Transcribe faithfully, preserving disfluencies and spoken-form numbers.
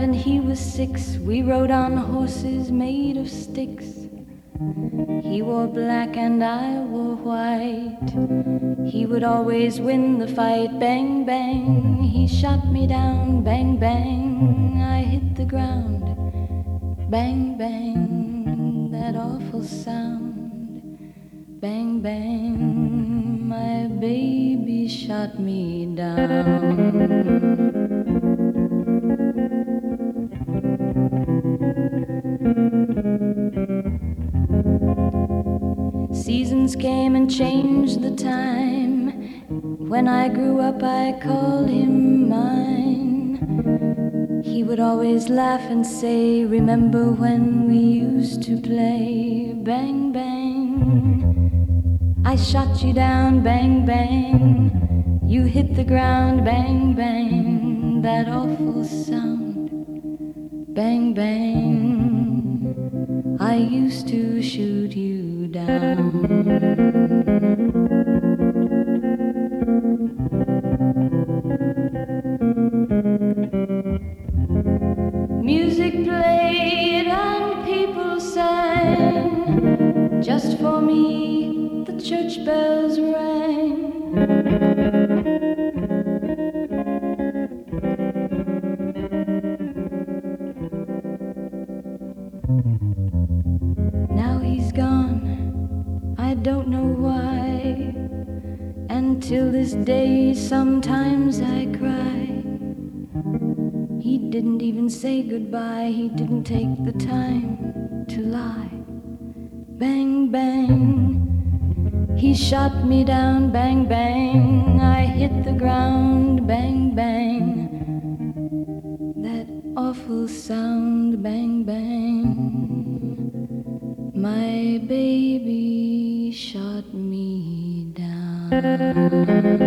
and he was six. We rode on horses made of sticks. He wore black and I wore white. He would always win the fight. Bang, bang, he shot me down. Bang, bang, I hit the ground. Bang, bang, that awful sound. Bang, bang, my baby shot me down. Seasons came and changed the time. When I grew up I called him mine. He would always laugh and say, remember when we used to play? Bang, bang, I shot you down. Bang, bang, you hit the ground. Bang, bang, that awful sound. Bang, bang, I used to shoot you down. Music played and people sang. Just for me the church bells rang. Now he's gone, I don't know why. And till this day sometimes I cry. He didn't even say goodbye. He didn't take the time to lie. Bang, bang, he shot me down. Bang, bang, I hit the ground. Bang, bang, that awful sound. Bang, bang, my baby shot me down.